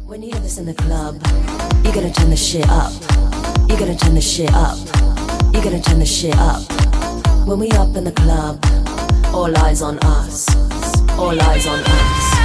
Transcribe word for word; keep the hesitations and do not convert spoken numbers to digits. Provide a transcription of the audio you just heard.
When you hear this in the club, you gotta turn the shit up. You gotta turn the shit up. You gotta turn the shit up. When we up in the club, all eyes on us. All eyes on us.